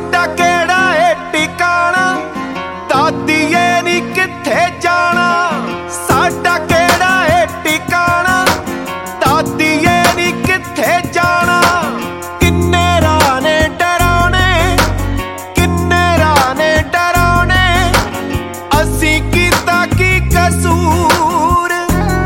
साडा केड़ा ए टिकाणा, दादीए नी किथे जाना। साडा केड़ा ए टिकाणा, दादीए नी किथे जाना। किन्ने राने डराने, किन्ने राने डराने, असी कीता की कसूर।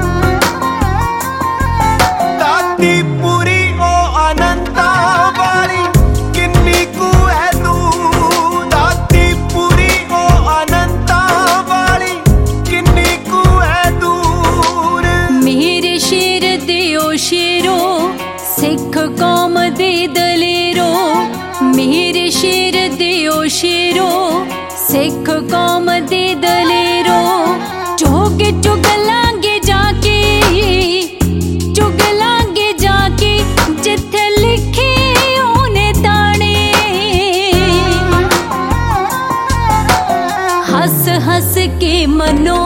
दादी पूरी ओ अनंता वाली, किन्नी कू है दूर। दादी पूरी ओ अनंता वाली, किन्नी कू है दूर। मेरे शेर दियो शेरो, सिख कौम दे दलेरो। मेरे शेर दियो शेरो, सिख कौम दे दलेरो। चुग चुगलांगे जाके, चुगलांगे जाके, जिथे लिखे ओने ताने। हस हस के मनो